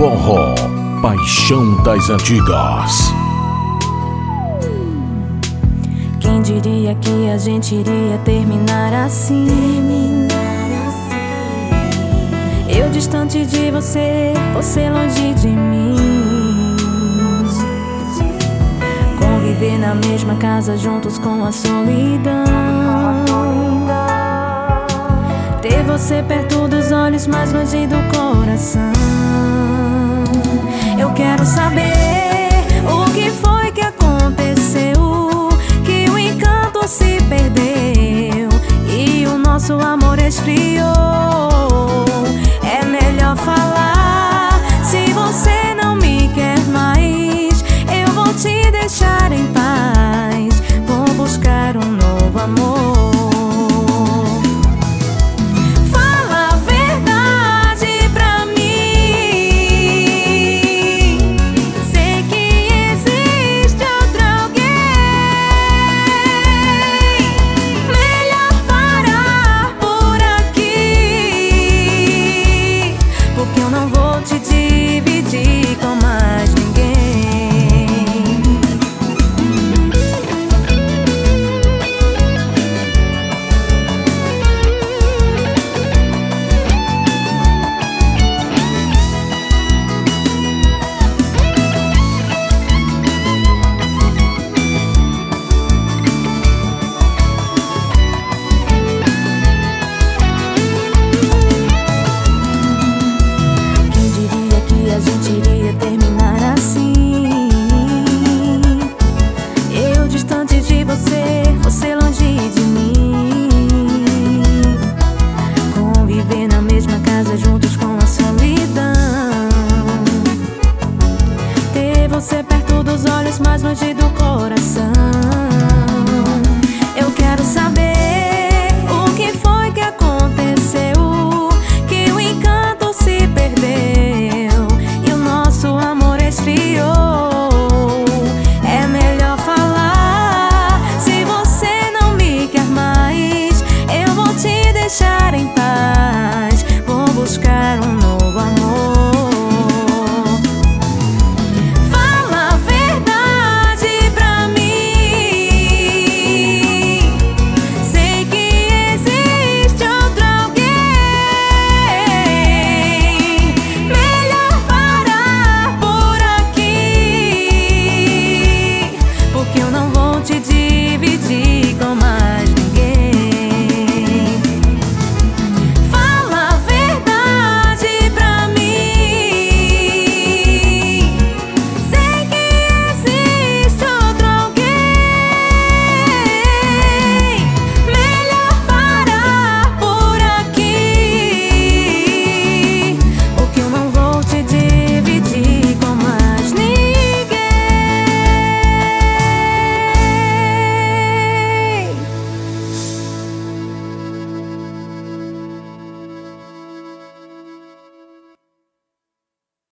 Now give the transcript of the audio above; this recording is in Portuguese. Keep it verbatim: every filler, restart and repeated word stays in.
Forró, paixão das antigas. Quem diria que a gente iria terminar assim? Terminar assim. Eu distante de você, você longe de mim. Conviver na mesma casa juntos com a solidão. Ter você perto dos olhos, mais longe do coração. Eu quero saber o que foi que aconteceu, que o encanto se perdeu e o nosso amor esfriou.